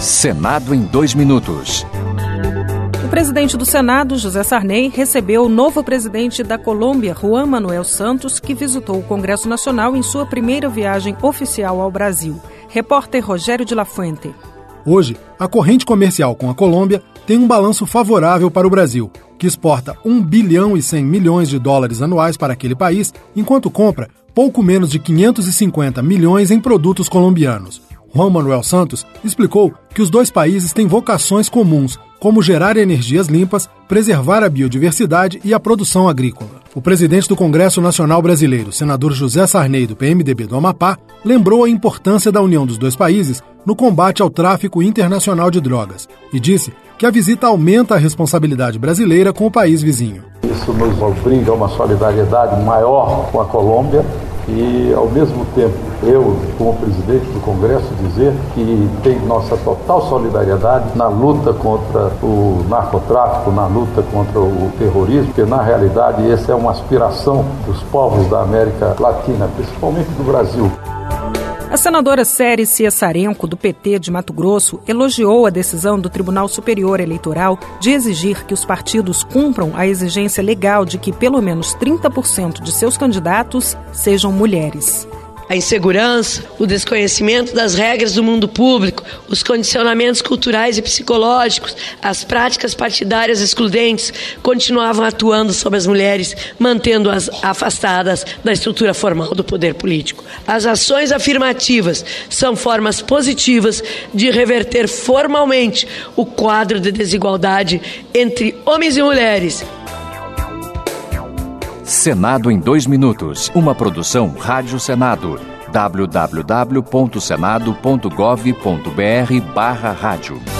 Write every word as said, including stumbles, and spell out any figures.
Senado em dois minutos. O presidente do Senado, José Sarney, recebeu o novo presidente da Colômbia, Juan Manuel Santos, que visitou o Congresso Nacional em sua primeira viagem oficial ao Brasil. Repórter Rogério de la Fuente. Hoje, a corrente comercial com a Colômbia tem um balanço favorável para o Brasil, que exporta um bilhão e cem milhões de dólares anuais para aquele país, enquanto compra pouco menos de quinhentos e cinquenta milhões em produtos colombianos. Juan Manuel Santos explicou que os dois países têm vocações comuns, como gerar energias limpas, preservar a biodiversidade e a produção agrícola. O presidente do Congresso Nacional Brasileiro, senador José Sarney, do P M D B do Amapá, lembrou a importância da união dos dois países no combate ao tráfico internacional de drogas e disse que a visita aumenta a responsabilidade brasileira com o país vizinho. Isso nos obriga a uma solidariedade maior com a Colômbia e, ao mesmo tempo, eu, como presidente do Congresso, dizer que tem nossa total solidariedade na luta contra o narcotráfico, na luta contra o terrorismo, porque, na realidade, essa é uma aspiração dos povos da América Latina, principalmente do Brasil. A senadora Cery Ciassarenko, do P T de Mato Grosso, elogiou a decisão do Tribunal Superior Eleitoral de exigir que os partidos cumpram a exigência legal de que pelo menos trinta por cento de seus candidatos sejam mulheres. A insegurança, o desconhecimento das regras do mundo público, os condicionamentos culturais e psicológicos, as práticas partidárias excludentes continuavam atuando sobre as mulheres, mantendo-as afastadas da estrutura formal do poder político. As ações afirmativas são formas positivas de reverter formalmente o quadro de desigualdade entre homens e mulheres. Senado em dois minutos. Uma produção Rádio Senado. w w w ponto senado ponto gov ponto b r barra rádio.